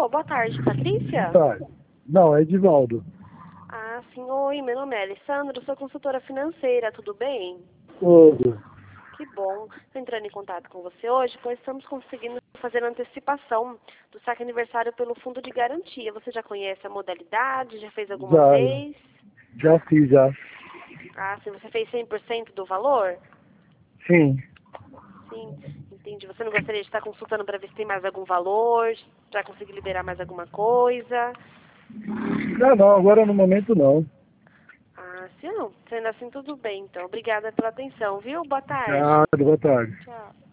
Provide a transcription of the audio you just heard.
Alô, boa tarde, Patrícia? Tá. Não, é Edivaldo. Ah, sim, oi, meu nome é Alessandra, sou consultora financeira, tudo bem? Tudo. Que bom. Estou entrando em contato com você hoje, pois estamos conseguindo fazer a antecipação do saque aniversário pelo fundo de garantia. Você já conhece a modalidade? Já fez alguma Já, vez? já fiz, já. Ah, sim, você fez 100% do valor? Sim. Sim, entendi. Você não gostaria de estar consultando para ver se tem mais algum valor, para conseguir liberar mais alguma coisa? Não, agora no momento não. Ah, sim, não. Sendo assim, tudo bem, então. Obrigada pela atenção, viu? Boa tarde. Boa tarde. Tchau.